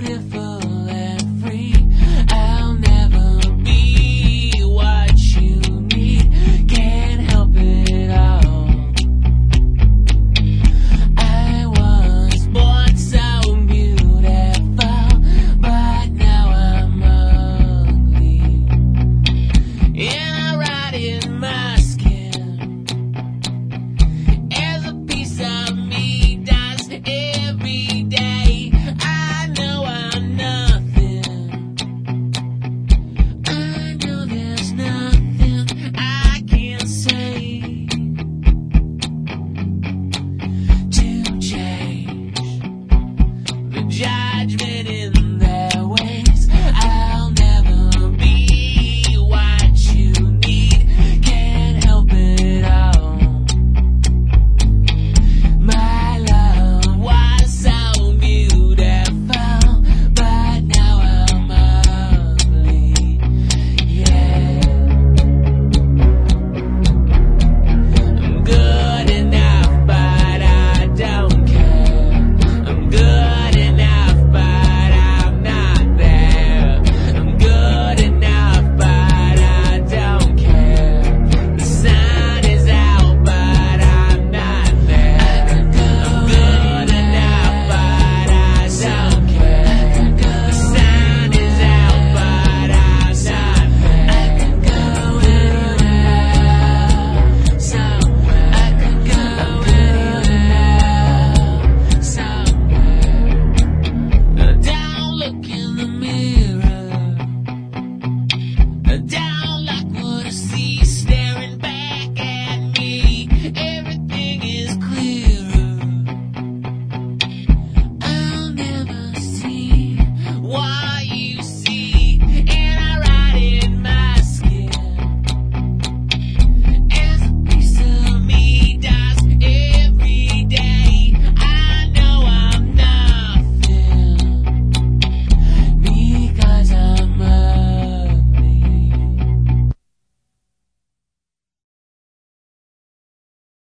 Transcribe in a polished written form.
beautiful and free. I'll never be what you need. Can't help it all. I was born so beautiful, but now I'm ugly. And I rot in my skin as a piece of me dies every day. I know I'm nothing. I know there's nothing I can say to change the judgment.